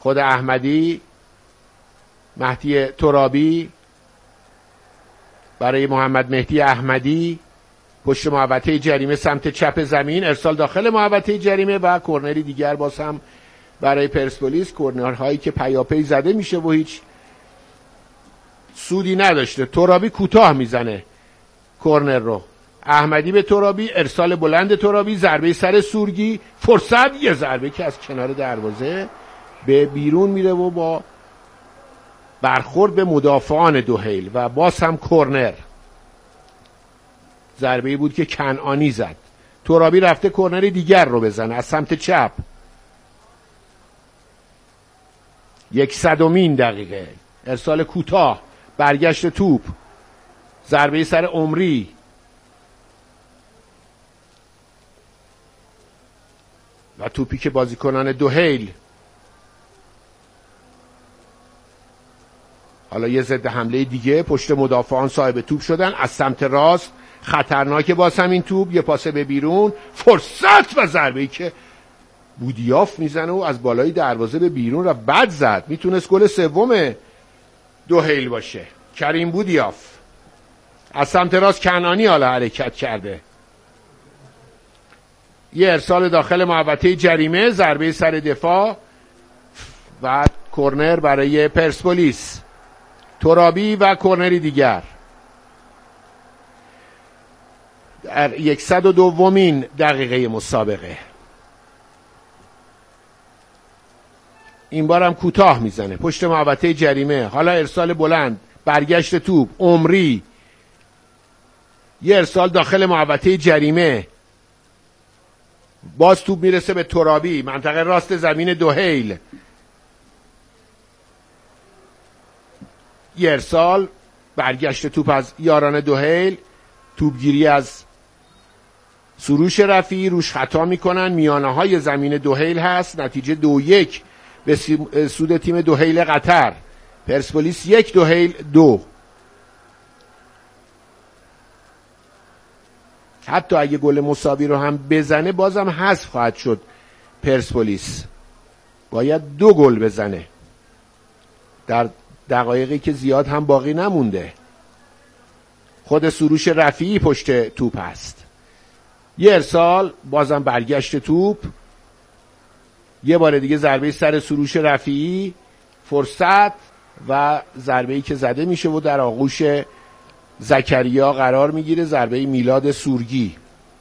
خود احمدی، مهدی ترابی برای محمد مهدی احمدی، پشت محوطه جریمه سمت چپ زمین، ارسال داخل محوطه جریمه و کرنری دیگر باز هم برای پرسپولیس. کرنرهایی که پیاپی زده میشه و هیچ سودی نداشته. ترابی کوتاه میزنه کرنر رو، احمدی به ترابی، ارسال بلند ترابی، ضربه سر سورگی، فرصت، یه ضربه که از کنار دروازه به بیرون میره و با برخورد به مدافعان دوحیل و باز هم کرنر. ضربه‌ای بود که کنعانی زد. ترابی رفته کرنر دیگر رو بزنه از سمت چپ. 100مین دقیقه، ارسال کوتاه، برگشت توپ، ضربه سر عمری، و توپی که بازیکنان دوحیل حالا یه ضد حمله دیگه پشت مدافعان صاحب توپ شدن از سمت راست. خطرناکه باز همین توپ، یه پاس به بیرون، فرصت و ضربه‌ای که بودیاف میزنه و از بالای دروازه به بیرون و بد زد. میتونست گل سوم دوحیل باشه. کریم بودیاف از سمت راست، کنعانی حالا حرکت کرده. یه ارسال داخل محوطه جریمه، ضربه سر دفاع و کرنر برای پرسپولیس. ترابی و کرنری دیگر. در 102مین دقیقه مسابقه، این بار هم کوتاه میزنه پشت محوطه جریمه. حالا ارسال بلند، برگشت توپ، عمری، یه ارسال داخل محوطه جریمه، باز توپ میرسه به ترابی، منطقه راست زمین دوحیل. یه ارسال، برگشت توپ از یاران دوحیل، توپگیری از سروش رفیعی، روش خطا میکنن، میانه های زمین دوحیل هست. نتیجه 2-1 به سود تیم دوحیل قطر. پرسپولیس 1، دوحیل 2. حتی اگه گل مساوی رو هم بزنه بازم حذف خواهد شد. پرسپولیس باید 2 گل بزنه در دقایقی که زیاد هم باقی نمونده. خود سروش رفیعی پشت توپ هست. یه ارسال، بازم برگشت توپ، یه بار دیگه ضربه سر سروش رفیعی، فرصت و ضربه‌ای که زده میشه و در آغوش زکریا قرار میگیره، ضربه میلاد سورگی.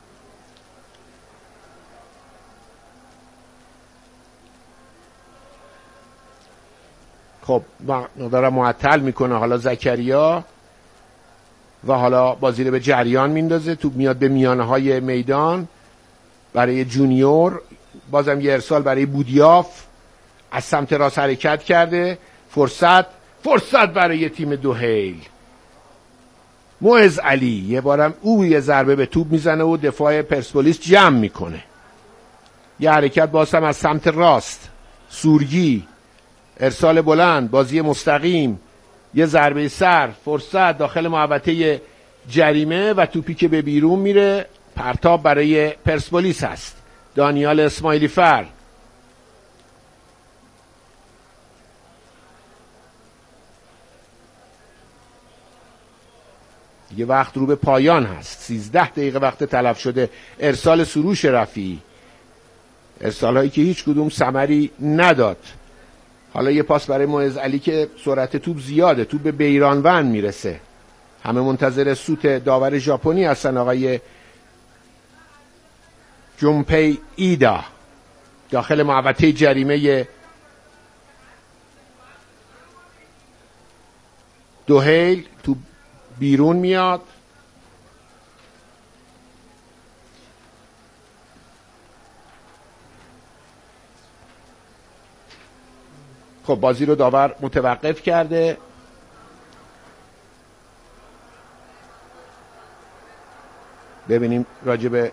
خب داره معطل میکنه حالا زکریا و حالا بازی رو به جریان میندازه. توپ میاد به میانه های میدان برای جونیور. بازم یه ارسال برای بودیاف، از سمت راست حرکت کرده. فرصت برای تیم دوحیل. معز علی یه بارم او یه ضربه به توپ میزنه و دفاع پرسپولیس جمع میکنه. یه حرکت باز هم از سمت راست، سورگی، ارسال بلند، بازی مستقیم، یه ضربه سر، فرصت داخل محوطه جریمه و توپی که به بیرون میره. پرتاب برای پرسپولیس هست. دانیال اسماعیلی فر. یه وقت رو به پایان هست. 13 دقیقه وقت تلف شده. ارسال سروش رفیعی، ارسال هایی که هیچ کدوم ثمری نداد. حالا یه پاس برای معز علی که سرعت توپ زیاده، توپ به بیرانوند میرسه. همه منتظر سوت داور ژاپنی هستن، آقای جونپی ایدا. داخل محوطه جریمه دوحیل، توپ بیرون میاد. خب بازی رو داور متوقف کرده. ببینیم راجب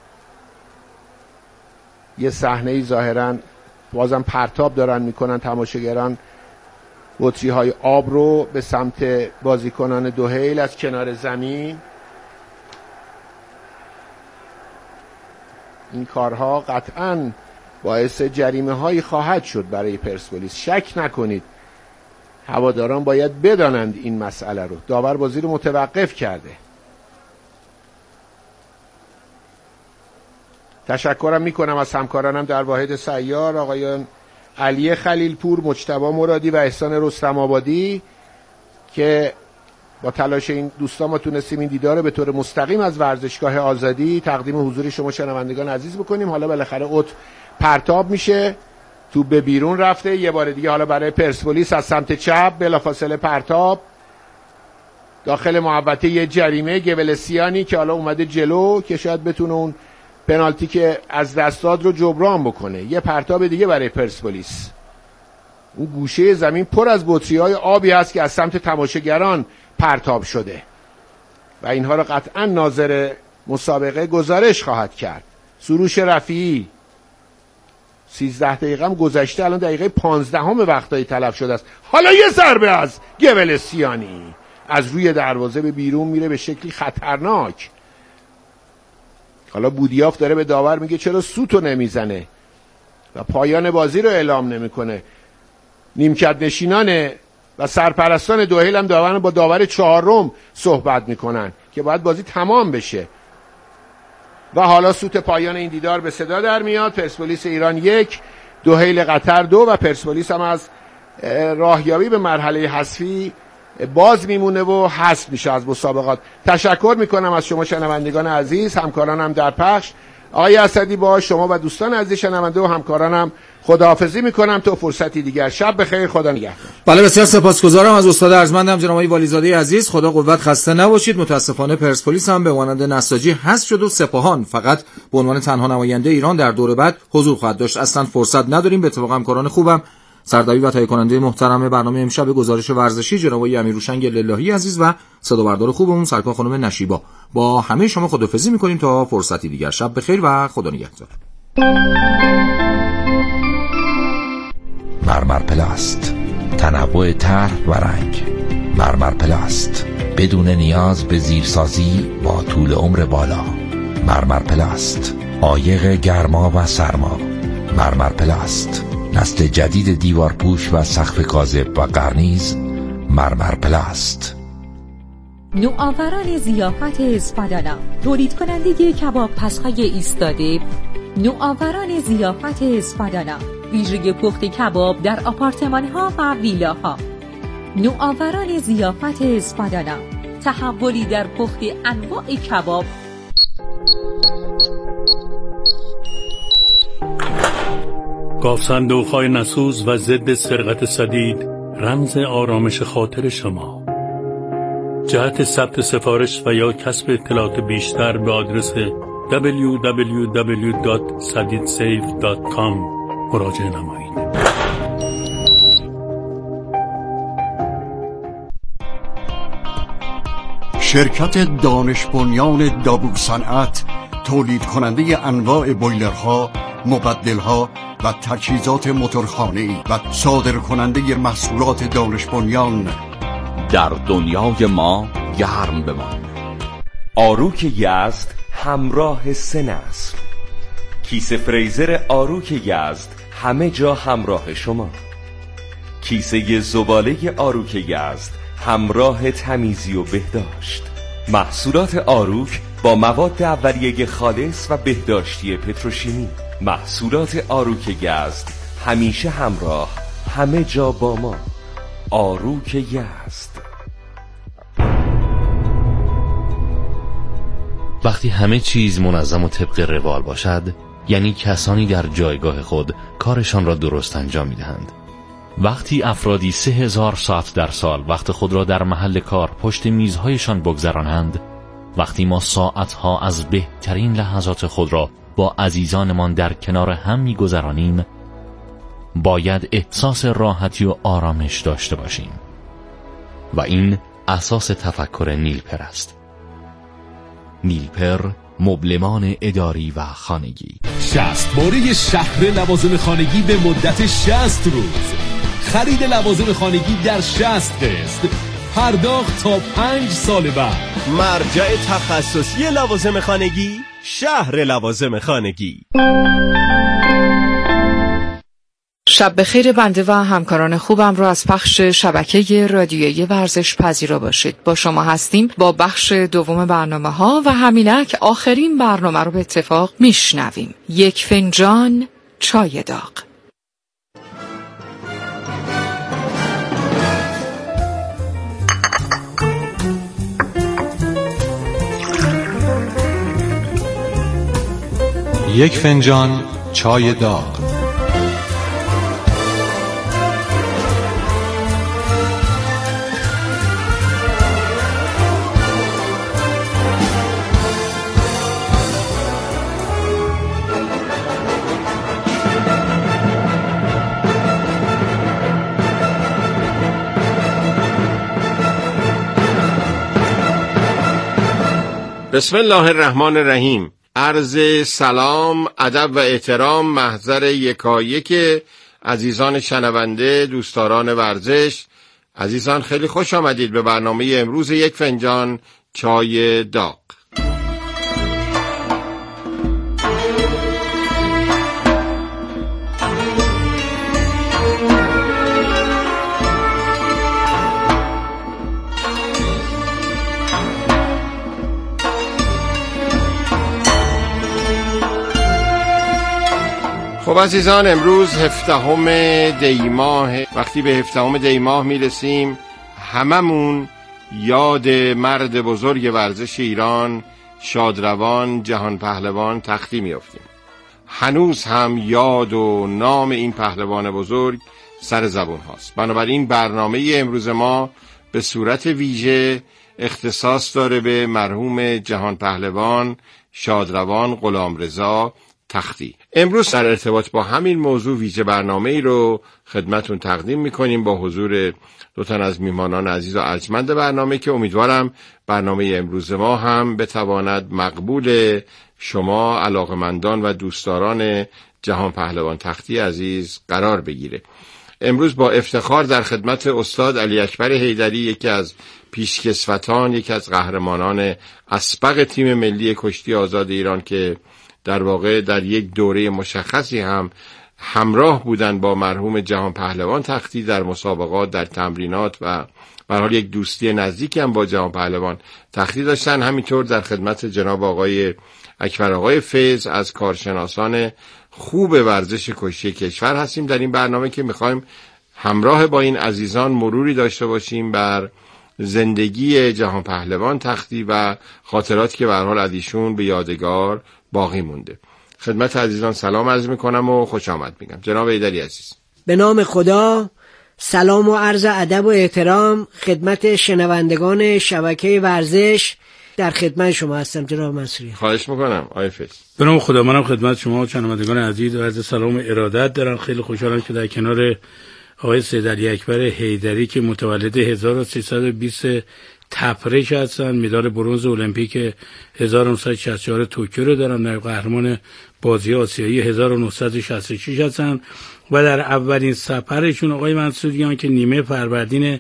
یه صحنه‌ای ظاهراً بازم پرتاب دارن میکنن تماشاگران بطری های آب رو به سمت بازیکنان دوحیل از کنار زمین. این کارها قطعاً باعث جریمه هایی خواهد شد برای پرسپولیس. شک نکنید هواداران باید بدانند این مسئله رو. داور بازی رو متوقف کرده. تشکرم میکنم از همکارانم در واحد سیار، آقایان علی خلیلپور، مجتبی مرادی و احسان رستم آبادی که با تلاش این دوستان ما تونستیم این دیدار به طور مستقیم از ورزشگاه آزادی تقدیم حضور شما شنوندگان عزیز بکنیم. حالا بالاخره اوت پرتاب میشه، تو به بیرون رفته، یه بار دیگه حالا برای پرسپولیس از سمت چپ بلافاصله پرتاب داخل محوطه یه جریمه گولسیانی که حالا اومده جلو که شاید بتونه اون پنالتی که از دست داد رو جبران بکنه. یه پرتاب دیگه برای پرسپولیس. اون گوشه زمین پر از بطری‌های آبی هست که از سمت تماشاگران پرتاب شده و اینها رو قطعا ناظر مسابقه گزارش خواهد کرد. سروش رفیعی 13 دقیقه هم گذشته، الان دقیقه 15 وقتایی تلف شده است. حالا یه ضربه از گولسیانی از روی دروازه به بیرون میره به شکلی خطرناک. حالا بودیاف داره به داور میگه چرا سوتو نمیزنه و پایان بازی رو اعلام نمیکنه. نیمکت نشینان و سرپرستان دوحیل هم با داور چهارم صحبت میکنن که باید بازی تمام بشه و حالا سوت پایان این دیدار به صدا در میاد. پرسپولیس ایران 1، دوحیل قطر 2 و پرسپولیس هم از راهیابی به مرحله حذفی باز میمونه و حذف میشه از مسابقات. تشکر میکنم از شما شنوندگان عزیز، همکارانم در پخش. آقای اسدی با شما و دوستان عزیز شنونده و همکارانم خداحافظی میکنم تا فرصتی دیگر. شب بخیر، خدا نگهدار. بله بسیار سپاسگزارم از استاد ارجمندم جناب آقای والیزاده عزیز. خدا قوت، خسته نباشید. متاسفانه پرسپولیس هم به مانند نساجی حذف شد و سپاهان فقط به عنوان تنها نماینده ایران در دور بعد حضور خواهد داشت. اصلا فرصت نداریم. به اتفاق همکاران خوبم سردبیر و تهیه کننده محترم برنامه امشب گزارش ورزشی جناب آقای امیرهوشنگ للهی عزیز و صدابردار خوبمون سرکار خانم نشیبا، با همه شما خداحافظی می‌کنیم تا فرصتی دیگر. شب بخیر و خدا نگهدار. مرمر پلاست، تنوع طرح و رنگ. مرمر پلاست، بدون نیاز به زیرسازی با طول عمر بالا. مرمر پلاست، عایق گرما و سرما. مرمر پلاست، نسل جدید دیوارپوش و سقف کاذب و قرنیز. مرمر پلاست. نوآوران ضیافت اسپادانا، تولید کننده کباب پس‌های ایستاده. نوآوران ضیافت اسپادانا، ویژگی پخت کباب در آپارتمان‌ها و ویلاها. نوآوران ضیافت اسپادانا، تحولی در پخت انواع کباب. گاف صندوق‌های نسوز و ضد سرقت سدید، رمز آرامش خاطر شما. جهت ثبت سفارش و یا کسب اطلاعات بیشتر به آدرس www.sadidsafe.com مراجعه نمایید. شرکت دانش بنیان دابوصنعت، تولید کننده انواع بویلرها، مبدلها و تجهیزات موتورخانه‌ای و صادر کننده محصولات دانش بنیان. در دنیای ما گرم بمان. آروک یزد همراه 3 نسل. کیسه فریزر آروک یزد همه جا همراه شما. کیسه زباله آروک یزد همراه تمیزی و بهداشت. محصولات آروک با مواد اولیه خالص و بهداشتی پتروشیمی. محصولات آروک یزد همیشه همراه، همه جا با ما. آروک یزد. وقتی همه چیز منظم و طبق روال باشد، یعنی کسانی در جایگاه خود کارشان را درست انجام می‌دهند. وقتی افرادی 3000 ساعت در سال وقت خود را در محل کار پشت میزهایشان بگذرانند، وقتی ما ساعتها از بهترین لحظات خود را با عزیزانمان در کنار هم می‌گذرانیم، باید احساس راحتی و آرامش داشته باشیم و این اساس تفکر نیلپر است. نیلپر، مبلمان اداری و خانگی. 60 باره شهر لوازم خانگی به مدت 60 روز. خرید لوازم خانگی در 60 قسط، پرداخت تا 5 سال بعد. مرجع تخصصی لوازم خانگی، شهر لوازم خانگی. شب بخیر بنده و همکاران خوبم رو از پخش شبکه رادیویی ورزش پذیرا باشید. با شما هستیم با بخش دوم برنامه ها و همینک آخرین برنامه رو به اتفاق میشنویم. یک فنجان چای داغ. یک فنجان چای داغ. بسم الله الرحمن الرحیم. عرض سلام، ادب و احترام محضر یکایک عزیزان شنونده، دوستداران ورزش. عزیزان خیلی خوش آمدید به برنامه امروز یک فنجان چای داغ. خب عزیزان، امروز 17 دی ماه. وقتی به 17 دی ماه میرسیم هممون یاد مرد بزرگ ورزش ایران، شادروان جهان پهلوان تختی میافتیم. هنوز هم یاد و نام این پهلوان بزرگ سر زبون هاست. بنابراین برنامه امروز ما به صورت ویژه اختصاص داره به مرحوم جهان پهلوان شادروان غلامرضا تختی. امروز در ارتباط با همین موضوع ویژه برنامه‌ای رو خدمتون تقدیم می‌کنیم با حضور دو تن از میهمانان عزیز و ارجمند برنامه که امیدوارم برنامه امروز ما هم بتواند مقبول شما علاقمندان و دوستداران جهان پهلوان تختی عزیز قرار بگیره. امروز با افتخار در خدمت استاد علی اکبر حیدری، یکی از پیشکسوتان، یکی از قهرمانان اسبق تیم ملی کشتی آزاد ایران که در واقع در یک دوره مشخصی هم همراه بودن با مرحوم جهان پهلوان تختی در مسابقات، در تمرینات و به هر حال یک دوستی نزدیکی هم با جهان پهلوان تختی داشتن. همینطور در خدمت جناب آقای اکبر آقای فیض از کارشناسان خوب ورزش کشتی کشور هستیم در این برنامه که میخوایم همراه با این عزیزان مروری داشته باشیم بر زندگی جهان پهلوان تختی و خاطراتی که به هر حال از ایشون به یادگار باقی مونده. خدمت عزیزان سلام عرض میکنم و خوش آمد میگم. جناب حیدری عزیز. به نام خدا، سلام و عرض ادب و احترام خدمت شنوندگان شبکه ورزش. در خدمت شما هستم جناب منصوری. خواهش میکنم آقای فیض. به نام خدا، منم خدمت شما و شنوندگان عزیز و عرض سلام و ارادت دارم. خیلی خوشحالم که در کنار آقای سید علی اکبر حیدری که متولد 1320 تپرش هستن، مدال برنز المپیک 1964 توکیو رو دارن، در قهرمان بازی آسیایی 1966 هستن و در اولین سفرشون آقای منصوریان که نیمه فروردین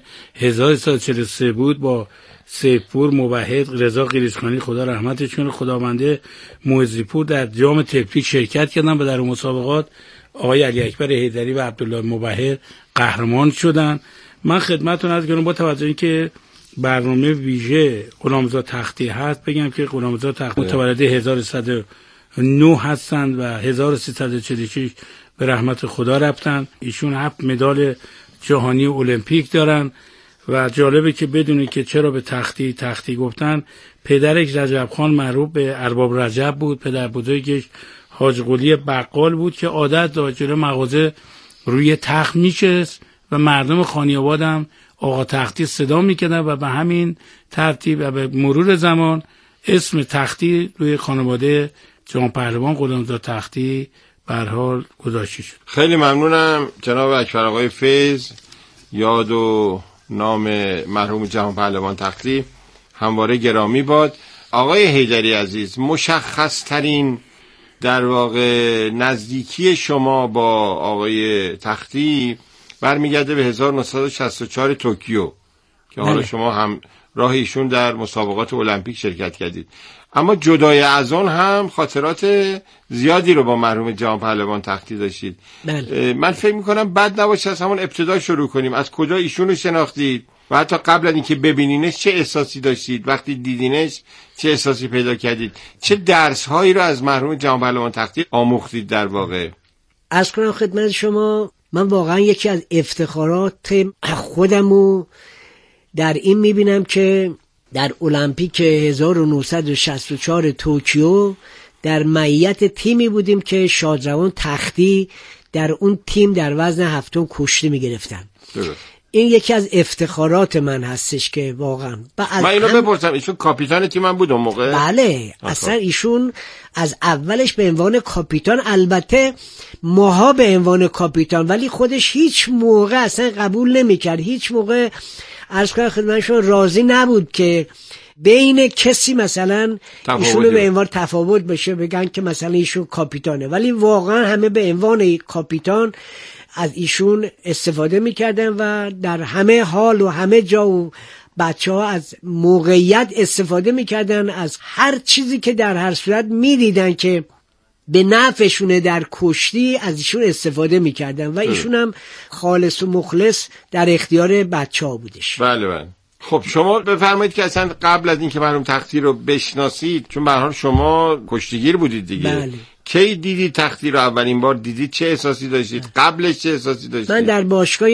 1343 بود با سیفپور موحد رضا قلیچخانی خدا رحمتش کنه خداونده معزی‌پور در جام تفلیک شرکت کردن و در مسابقات آقای علی اکبر حیدری و عبدالله موحد قهرمان شدن. من خدمتتون عرض کنم با توجه اینکه برنامه ویژه غلامرضا تختی هست بگم که غلامرضا تختی متولد 1109 هستند و 1346 به رحمت خدا رفتن. ایشون 7 مدال جهانی المپیک دارن و جالبه که بدونید که چرا به تختی گفتن. پدرش رجب خان معروف به ارباب رجب بود، پدر بزرگش حاج قلی بقال بود که عادت داشت جلوی مغازه روی تخت میشست و مردم خانیاباد هم آقا تختی صدا میکردن و به همین ترتیب و به مرور زمان اسم تختی روی خانواده جهان پهلوان غلامرضا تختی به هر حال گذاشته شد. خیلی ممنونم جناب اکبر آقای فیض. یاد و نام مرحوم جهان پهلوان تختی همواره گرامی باد. آقای حیدری عزیز، مشخص ترین در واقع نزدیکی شما با آقای تختی برمیگرده به 1964 توکیو که حالا شما هم راه ایشون در مسابقات المپیک شرکت کردید. اما جدای از اون هم خاطرات زیادی رو با مرحوم جهان پهلوان تختی داشتید. بله. من فکر میکنم بد نباشه از همون ابتدا شروع کنیم. از کجا ایشون رو شناختید و حتی قبل از اینکه ببینینش چه احساسی داشتید؟ وقتی دیدینش چه احساسی پیدا کردید؟ چه درس هایی رو از مرحوم جهان پهلوان تختی آموختید در واقع؟ عرض کنم خدمت شما، من واقعا یکی از افتخارات خودمو در این میبینم که در المپیک 1964 توکیو در معیت تیمی بودیم که شادروان تختی در اون تیم در وزن 7 کشتی میگرفتن. این یکی از افتخارات من هستش که واقعا من اینو بپرسم، ایشون کاپیتان تیم من بود اون موقع؟ بله، اصلا ایشون از اولش به عنوان کاپیتان، البته ماها به عنوان کاپیتان، ولی خودش هیچ موقع اصلا قبول نمی‌کرد، هیچ موقع عرض کنم خدمتشون راضی نبود که بین کسی مثلا ایشون به عنوان تفاوت بشه، بگن که مثلا ایشون کاپیتانه، ولی واقعا همه به عنوان کاپیتان از ایشون استفاده میکردن و در همه حال و همه جا و بچه ها از موقعیت استفاده میکردن، از هر چیزی که در هر صورت میدیدن که به نفعشونه در کشتی از ایشون استفاده میکردن و ایشون هم خالص و مخلص در اختیار بچه ها بودش. بله بله. خب شما بفرمایید که اصلا قبل از اینکه مرحوم تختی رو بشناسید، چون به هر حال شما کشتیگیر بودید دیگه، بله. کی دیدید تختی رو اولین بار دیدید؟ چه احساسی داشتید؟ قبلش چه احساسی داشتید؟ من در باشگاه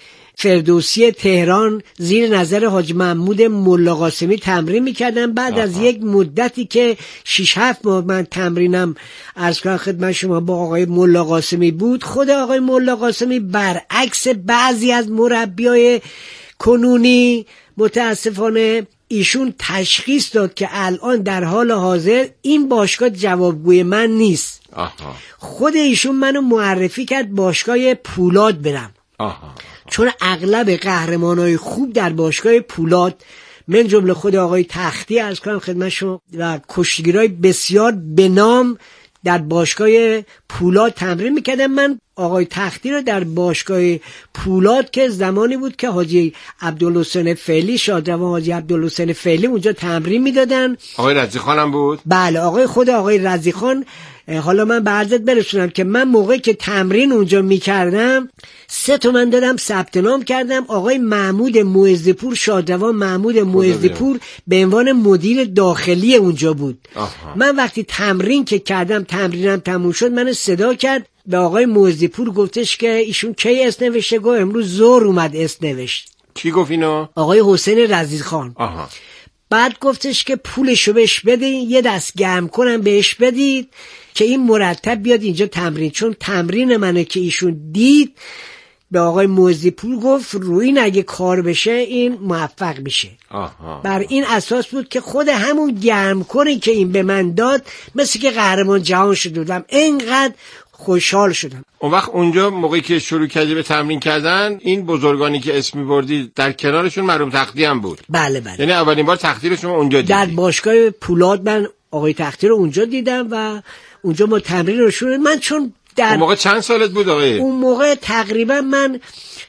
فردوسی تهران زیر نظر حاج محمود ملا قاسمی تمرین میکردم. بعد از یک مدتی که 6-7 ماه من تمرینم عرض کنم خدمت شما با آقای ملا قاسمی بود، خود آقای ملا قاسمی برعکس بعضی از مربیای کنونی متاسفانه ایشون تشخیص داد که الان در حال حاضر این باشگاه جوابگوی من نیست. خود ایشون منو معرفی کرد باشگاه پولاد برم. چون اغلب قهرمانای خوب در باشگاه پولاد، من جمله خود آقای تختی عرض کنم خدمت شما، و کشتیگیرای بسیار به نام در باشگاه پولاد تمرین میکردم. من آقای تختی رو در باشگاه پولاد که زمانی بود که حاجی عبدالحسین فعلی، شادروان حاجی عبدالحسین فعلی اونجا تمرین میدادن. آقای رضیخان هم بود؟ بله، آقای رضیخان. حالا من به عرضت برسونم که من موقعی که تمرین اونجا میکردم 3 تومن دادم ثبت نام کردم. آقای محمود معزپور، شادروان محمود معزپور به عنوان مدیر داخلی اونجا بود. من وقتی تمرین که کردم، تمرینم تموم شد، من صدا کرد به آقای معزپور، گفتش که ایشون کی اسم نوشته؟ گفت امروز ظهر اومد اسم نوشت. کی گفت اینو؟ آقای حسین رضیخان. بعد گفتش که پولشو بهش بدین، یه دست گرم کنم بهش بدید که این مرتب بیاد اینجا تمرین. چون تمرین منه که ایشون دید، به آقای موزیپور گفت روی این اگه کار بشه این موفق میشه. بر این اساس بود که خود همون گرم کنی که این به من داد مثل که قهرمان جهان شده بودم، اینقدر خوشحال شدم. اون وقت اونجا موقعی که شروع کردی به تمرین کردن، این بزرگانی که اسمی بردی در کنارشون مرحوم تختی هم بود؟ بله بله. یعنی اولین بار تختی رو شما اونجا دیدی؟ در باشگاه پولاد من آقای تختی رو اونجا دیدم و اونجا ما تمرین رو شروع. من چون اون موقع چند سالت بود آقای؟ اون موقع تقریبا من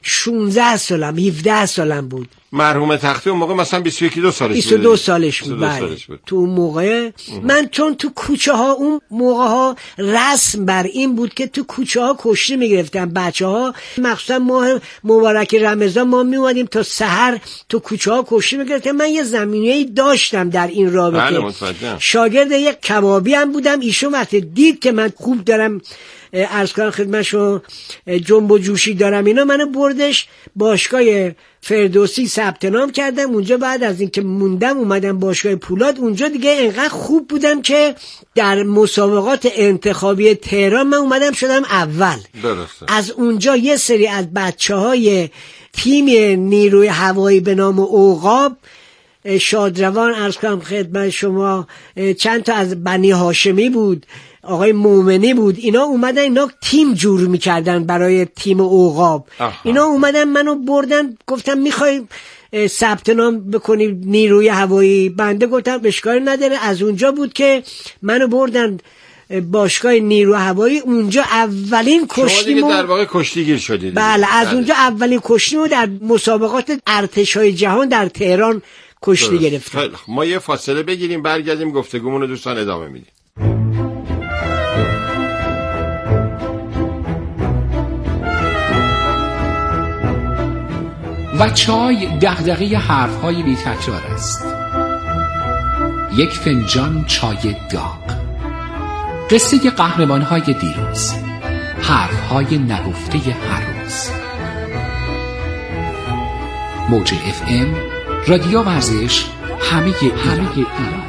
16 سالم 17 سالم بود. مرحوم تختی اون موقع مثلا 21-22 سالش بود. 22 سالش بود. تو اون موقع من چون تو کوچه ها اون موقع ها رسم بر این بود که تو کوچه ها کشتی میگرفتن بچه ها، مخصوصا ماه مبارک رمضان ما میومدیم تا سحر تو کوچه ها کشتی میگرفتن. من یه زمینه‌ای داشتم در این رابطه. شاگرد یک کبابی هم بودم. ایشون وقتی دید که من خوب دارم عرض کنم خدمتشو جنب و جوشی دارم اینا، منو بردش باشگاه فردوسی ثبت نام کردم اونجا. بعد از اینکه موندم اومدم باشگاه پولاد. اونجا دیگه انقدر خوب بودم که در مسابقات انتخابی تهران من اومدم شدم اول. درسته. از اونجا یه سری از بچه‌های تیم نیروی هوایی به نام عقاب، شادروان عرض کنم خدمت شما، چند تا از بنی هاشمی بود، آقای مومنی بود، اینا اومدن اینا تیم جور میکردن برای تیم عقاب. اینا اومدن منو بردن گفتم میخوای ثبت نام بکنی نیروی هوایی؟ بنده گفتم اشکالی نداره. از اونجا بود که منو بردن باشگاه نیروی هوایی. اونجا اولین کشتیمو در واقع کشتیگیر شدید. بله، از اونجا اولین کشتیمو در مسابقات ارتش‌های جهان در تهران کشته گرفتن. ما یه فاصله بگیریم، برگردیم گفتگومون رو دوستان ادامه میدیم. و چای دغدغه حرف‌های بی‌تکرار است. یک فنجان چای داغ. قصه قهرمان‌های دیروز، حرف‌های نگفته هر روز. موج FM، رادیو ورزش، همه ایران.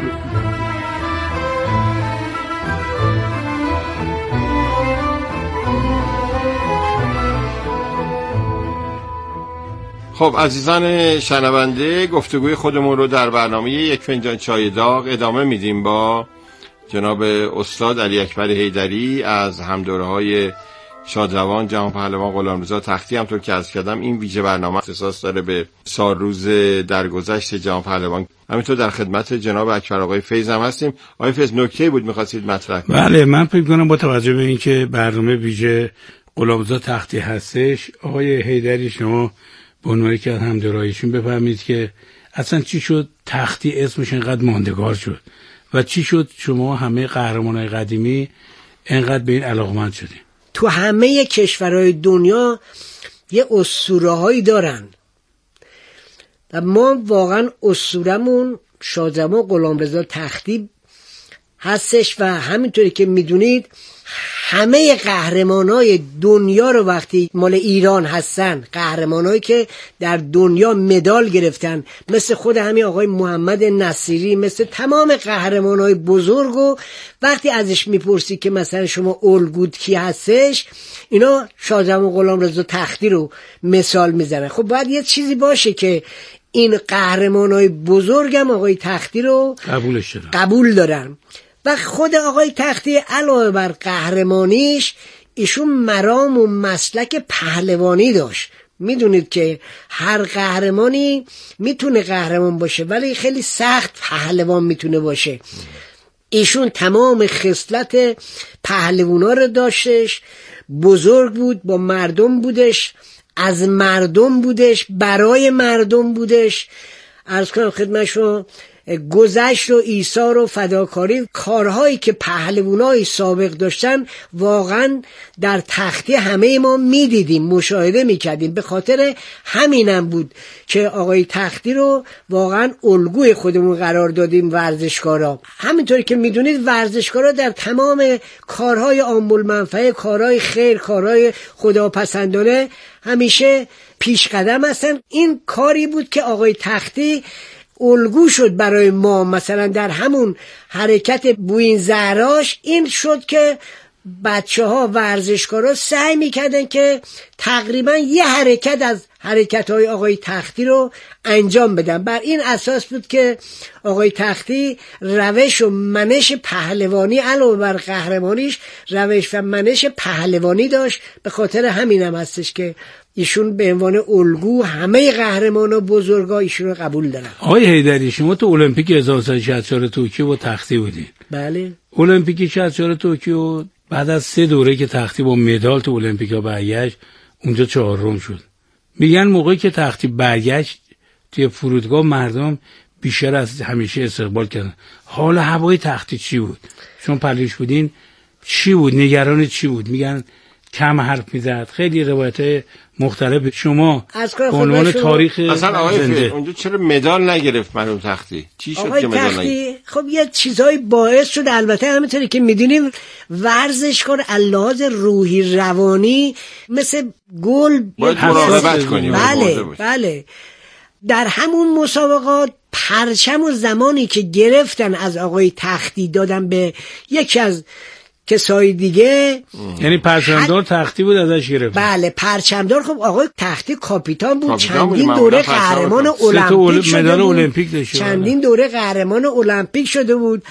خب عزیزان شنونده، گفتگوی خودمون رو در برنامه یک فنجان چای داغ ادامه میدیم با جناب استاد علی اکبر حیدری از همدوره‌های شادروان جهان پهلوان غلامرضا تختی. همطور که عرض کردم این ویژه برنامه اختصاص داره به سالروز درگذشت جهان پهلوان. همینطور در خدمت جناب اکبر آقای فیض هم هستیم. آقای فیض نکته بود می‌خواستید مطرح کنید؟ بله، من فکر کنم با توجه به اینکه برنامه ویژه غلامرضا تختی هستش، آقای حیدری شما به عنوان که از همدورایشون بفهمید که اصلا چی شد تختی اسمش اینقدر ماندگار شد و چی شد شما همه قهرمانای قدیمی اینقدر به این علاقمند شدین؟ تو همه کشورهای دنیا یه اسطوره‌هایی دارن و ما واقعا اسطورمون شادزمان غلامرضا تختی هستش و همینطوری که میدونید همه قهرمانای دنیا رو وقتی مال ایران هستن، قهرمانایی که در دنیا مدال گرفتن، مثل خود همین آقای محمد نصیری، مثل تمام قهرمانای بزرگ، و وقتی ازش میپرسی که مثلا شما الگوت کی هستش، اینا شادزمان غلامرضا تختی رو مثال میزنن. خب باید یه چیزی باشه که این قهرمانای بزرگم آقای تختی رو قبول دارن. و خود آقای تختی علاوه بر قهرمانیش ایشون مرام و مسلک پهلوانی داشت. میدونید که هر قهرمانی میتونه قهرمان باشه ولی خیلی سخت پهلوان میتونه باشه. ایشون تمام خصلت پهلوانا رو داشتش، بزرگ بود، با مردم بودش، از مردم بودش، برای مردم بودش. عرض کنم خدمت شما گذشت و ایثار و فداکاری، کارهایی که پهلوانای سابق داشتن واقعا در تختی همه ما میدیدیم، مشاهده میکردیم. به خاطر همینم بود که آقای تختی رو واقعا الگوی خودمون قرار دادیم ورزشکارا. همینطوری که میدونید ورزشکارا در تمام کارهای عامل منفعه، کارهای خیر، کارهای خداپسندانه همیشه پیش قدم هستن. این کاری بود که آقای تختی الگو شد برای ما. مثلا در همون حرکت بوین زهراش این شد که بچه‌ها ورزشکارا سعی میکردن که تقریبا یه حرکت از حرکت‌های آقای تختی رو انجام بدن. بر این اساس بود که آقای تختی روش و منش پهلوانی علاوه بر قهرمانیش روش و منش پهلوانی داشت. به خاطر همینم هستش که ایشون به عنوان الگو همه قهرمانا بزرگا ایشون رو قبول دارن. آقای حیدری شما تو المپیک 1964 توکیو با تختی بودین. بله. المپیک 64 توکیو بعد از 3 دوره که تختی با مدال تو المپیکا برگشت، اونجا 4م شد. میگن موقعی که تختی برگشت توی فرودگاه مردم بیشتر از همیشه استقبال کردن. حال هوای تختی چی بود؟ چون پلیش بودین چی بود؟ نگران چی بود؟ میگن کم حرف میزد. خیلی روایت مختلف. شما به عنوان تاریخ اصلا آقای اونجا چرا مدال نگرفت مرحوم تختی؟ چی شد که مدال نگرفت؟ خب یه چیزای باعث شد. البته همینطوری که میدونیم ورزشکار اللحاظ روحی روانی مثل گل باید مراقبت کنیم. بله. در همون مسابقات پرچم و زمانی که گرفتن از آقای تختی دادن به یکی از کسای دیگه، یعنی پرچمدار تختی بود ازش گرفت. بله پرچمدار. خب آقای تختی کاپیتان بود، چندین دوره قهرمان المپیک شده بود، چندین دوره قهرمان المپیک شده بود.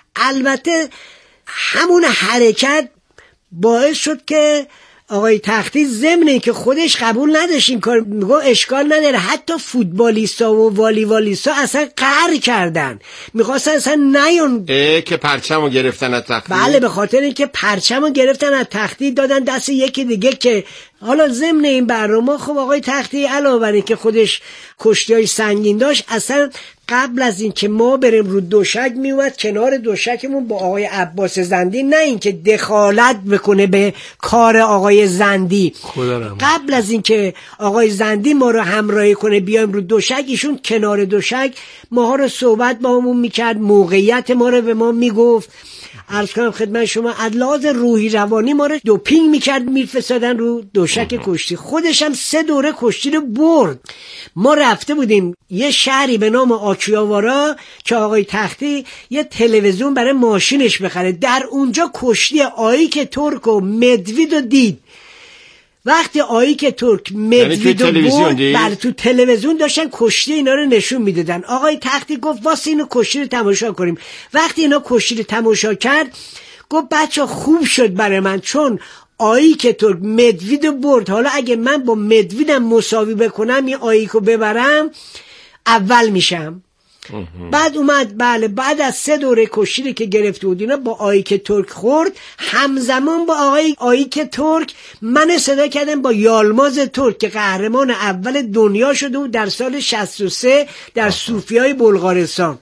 البته همون حرکت باعث شد که آقای تختی ضمن که خودش قبول نداشت این کار، میگه اشکال نداره، حتی فوتبالیستا و والیبالیستا اصلا قهر کردن، میخواستن اصلا نیون که پرچمو گرفتن از تختی. بله به خاطر اینکه پرچمو گرفتن از تختی دادن دست یکی دیگه. که حالا ضمن این برنامه خب آقای تختی علاوه بر اینکه خودش کشتیای سنگین داشت، اصلا قبل از این که ما بریم رو دوشک میومد کنار دوشکمون با آقای عباس زندی، نه اینکه دخالت بکنه به کار آقای زندی، قبل از این که آقای زندی ما رو همراهی کنه بیایم رو دوشک، ایشون کنار دوشک ماها رو صحبت با همون میکرد، موقعیت ما رو به ما میگفت. عرض کنم خدمت شما از لحاظ روحی روانی ما رو دوپینگ میکرد، میفرستادن رو دوشک کشتی. خودش هم 3 دوره کشتی رو برد. ما رفته بودیم یه شهری به نام آکیاوارا که آقای تختی یه تلویزیون برای ماشینش بخره، در اونجا کشتی آیک ترک و مدوید رو دید. وقتی آیک ترک مدوید رو برد، بله تو تلویزیون داشتن کشتی اینا رو نشون میدادن. آقای تختی گفت واسه اینو کشتی رو تماشا کنیم. وقتی اینا کشتی رو تماشا کرد گفت بچه خوب شد برای من، چون آیک ترک مدوید رو برد، حالا اگه من با مدویدم مساوی بکنم این آیک رو ببرم اول میشم. بعد اومد بله بعد از 3 دوره کشتی که گرفته بود اینا با آیک ترک خورد، همزمان با آقای آیک ترک من صدا کردم با یالماز ترک که قهرمان اول دنیا شده بود در سال 63 در صوفیای بلغارستان.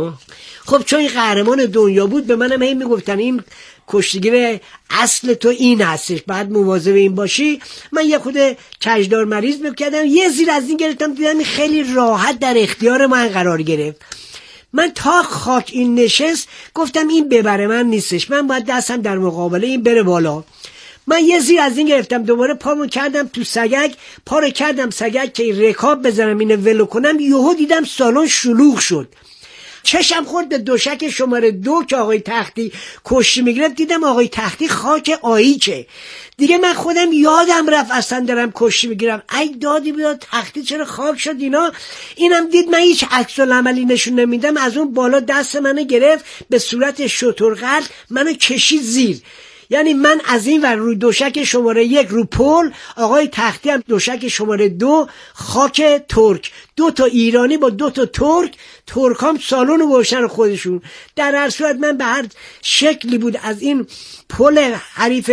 خب چون این قهرمان دنیا بود به منم هی میگفتن این کشتیگیر اصل تو این هستش، بعد مواظب این باشی. من یه خود کجدار مریض میکردم، یه زیر از این گرفتم، دیدم این خیلی راحت در اختیار من قرار گرفت. من تا خاک این نشست گفتم این ببره من نیستش، من باید دستم در مقابله این بره بالا. من یه زیر از این گرفتم، دوباره پامو کردم تو سگک، پا رو کردم سگک که رکاب بزنم اینو ولو کنم، یهو دیدم سالن شلوغ شد. چشم خورد به دوشک شماره 2 که آقای تختی کشتی میگرفت، دیدم آقای تختی خاک آییکه. دیگه من خودم یادم رفت اصلا دارم کشتی میگیرم، ای دادی بیاد تختی چرا خاک شد اینا. اینم دید من هیچ عکس العملی نشون نمیدم، از اون بالا دست منو گرفت به صورت شترقلب منو کشید زیر. یعنی من از این ور روی دوشک شماره 1 رو پل، آقای تختی هم دوشک شماره 2 خاک ترک، 2 تا ایرانی با 2 تا ترک هم سالن رو باشن خودشون. در هر صورت من به هر شکلی بود از این پل حریف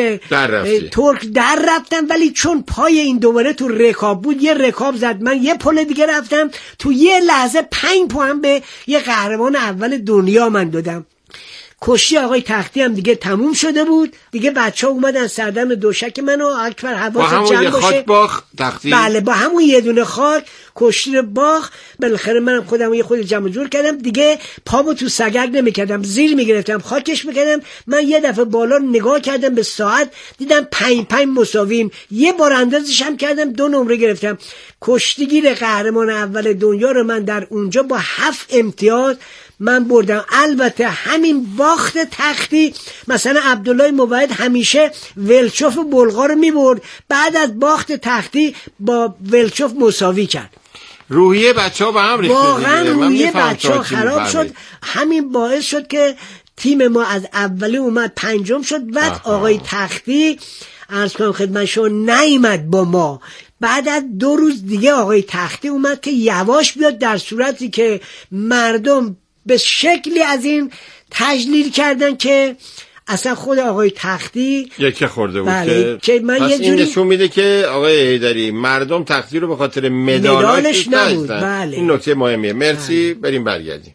ترک در رفتم، ولی چون پای این دوباره تو رکاب بود یه رکاب زد، من یه پل دیگه رفتم، تو یه لحظه 5 پوان به یه قهرمان اول دنیا من دادم. کشتی آقای تختی هم دیگه تموم شده بود، دیگه بچه‌ها اومدن سردم دوشک منو اکبر حواس جمع باشه. خاک باخ تختی، بله با همون یه دونه خاک کشتی رو باخ. بالاخره منم خودم یه خود جمع جور کردم، دیگه پامو تو سگک نمی‌کردم، زیر می‌گرفتم خاکش می‌کردم. من یه دفعه بالا نگاه کردم به ساعت، دیدم 5 مساویم، یه بار اندازش هم کردم 2 نمره گرفتم. کشتیگیر قهرمان اول دنیا رو من در اونجا با 7 امتیاز من بردم. البته همین باخت تختی، مثلا عبدالله موحد همیشه ولچوف بلغار میبرد، بعد از باخت تختی با ولچوف مساوی کرد. روحیه بچه‌ها به هم ریخته، واقعا روحیه بچه‌ها خراب شد. همین باعث شد که تیم ما از اولی اومد 5م شد. بعد آقای تختی عرض کنم خدمت شما نیامد با ما، بعد از 2 روز دیگه آقای تختی اومد که یواش بیاد، در صورتی که مردم به شکلی از این تجلیل کردن که اصلا خود آقای تختی یکی خورده بود. بله. که من پس یه این نشون میده که آقای حیدری مردم تختی رو به خاطر مدالش نبود. بله. این نکته مهمیه. مرسی. بریم برگردیم.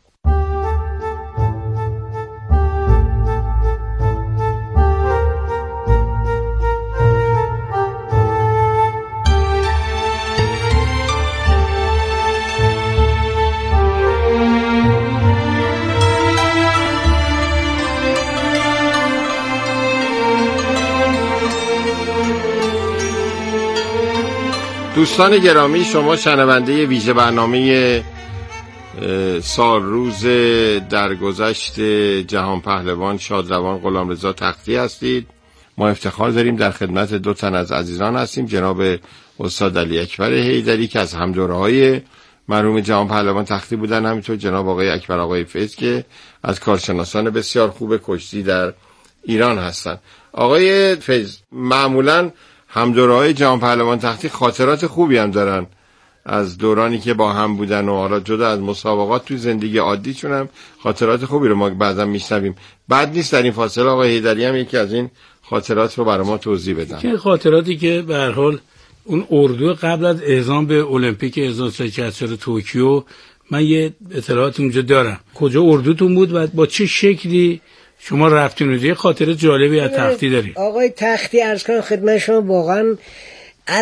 دوستان گرامی، شما شنونده ویژه برنامه سال روز درگذشت جهان پهلوان شادروان غلامرضا تختی هستید. ما افتخار داریم در خدمت 2 تن از عزیزان هستیم، جناب استاد علی اکبر حیدری که از همدوره‌های مرحوم جهان پهلوان تختی بودن، همینطور جناب آقای اکبر آقای فیض که از کارشناسان بسیار خوب کشتی در ایران هستند. آقای فیض، معمولاً همدوره‌های جهان پهلوان تختی خاطرات خوبی هم دارن از دورانی که با هم بودن و حالا جدا از مسابقات تو زندگی عادیشون هم خاطرات خوبی رو ما بعضا میشنویم. بد نیست در این فاصله آقای حیدری هم یکی از این خاطرات رو برای ما توضیح بدن. که خاطراتی که به هر حال اون اردو قبل از اعزام به المپیک 1964 توکیو من یه اطلاعات اونجا دارم. کجا اردوتون بود و با چه شکلی شما رفتین اونجا؟ یه خاطره جالبی از تختی داریم. آقای تختی عرض کنم خدمت شما، واقعا